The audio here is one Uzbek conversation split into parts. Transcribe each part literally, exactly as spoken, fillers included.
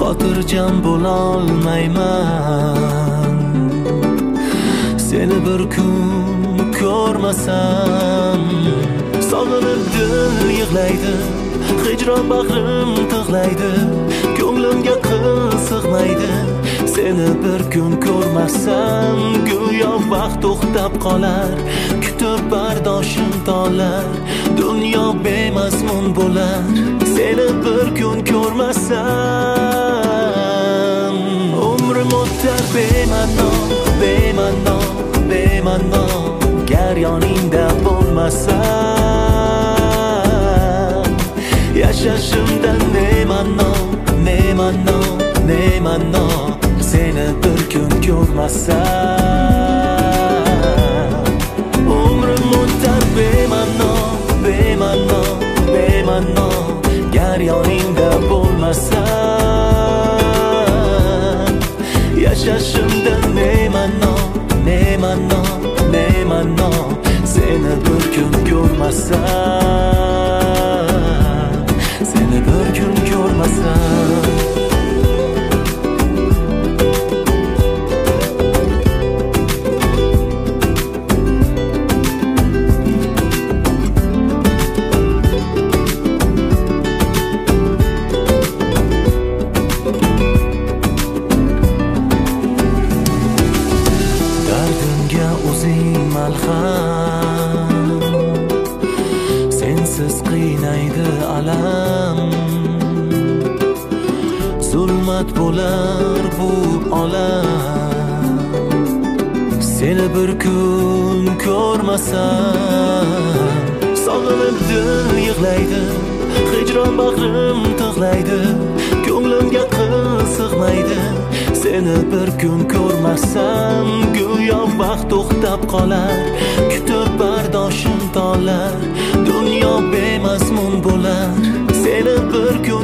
xotirjam bo'lolmayman. Seni bir kun ko'rmasam, sog'inib dil yig'laydi, hijron bag'rim tig'laydi, ko'nglimga qil sig'maydi. Seni bir kun ko'rmasam, go'yo vaqt to'xtab qolar, kutib bardoshim tolar, dunyo bemazmun bo'lar. Seni bir kun ko'rmasam, umrim o'tar bema'no, bema'no, bema'no. Gar yoningda bo'lmasam, yashashimdan nema'no, nema'no, nema'no. Seni bir kun ko'rmasam, umrim o'tar bema'no, bema'no, bema'no. Gar yoningda bo'lmasam, yashashimdan nema'no, nema'no, nema'no. Seni bir kun ko'rmasam, seni bir kun ko'rmasam. Sensiz qiynaydi alam, zulmat bo'lar bu olam. Seni bir kun ko'rmasam, sog'inib dil yig'laydi, hijron bag'rim tig'laydi, ko'nglimga qil sig'maydi. Seni bir kun ko'rmasam, go'yo vaqt to'xtab qolar, kutib bardoshim tolar, dunyo bemazmun bo'lar. Seni bir kun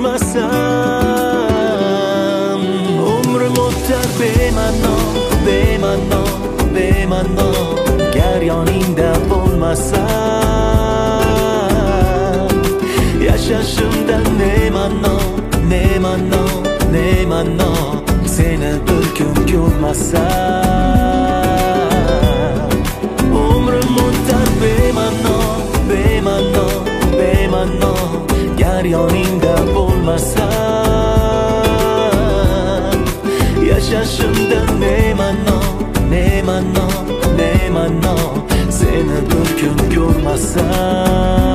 ko'rmasam, umrim o'tar bema'no, bema'no, bema'no. Gar yoningda bo'lmasam, yashashimdan nema'no, nema'no, nema'no. Seni bir kun ko'rmasam, umrim o'tar bema'no, bema'no, bema'no. Gar yoningda bo'lmasam, yashashimdan nema'no, nema'no, nema'no. Seni bir kun ko'rmasam.